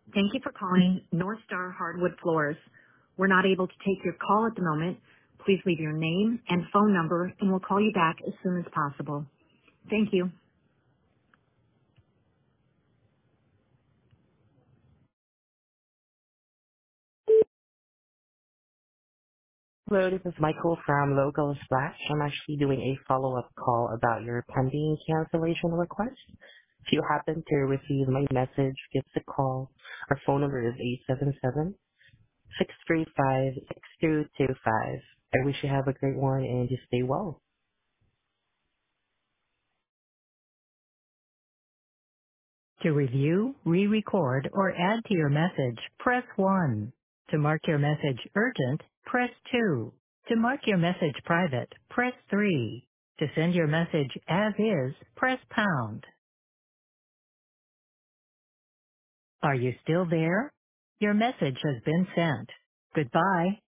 Thank you for calling North Star Hardwood Floors. We're not able to take your call at the moment. Please leave your name and phone number, and we'll call you back as soon as possible. Thank you. Hello, this is Michael from Local Splash. I'm actually doing a follow-up call about your pending cancellation request. If you happen to receive my message, give us a call. Our phone number is 877-635-6225. I wish you have a great one and you stay well. To review, re-record, or add to your message, press 1. To mark your message urgent, press 2. To mark your message private, press 3. To send your message as is, press pound. Are you still there? Your message has been sent. Goodbye.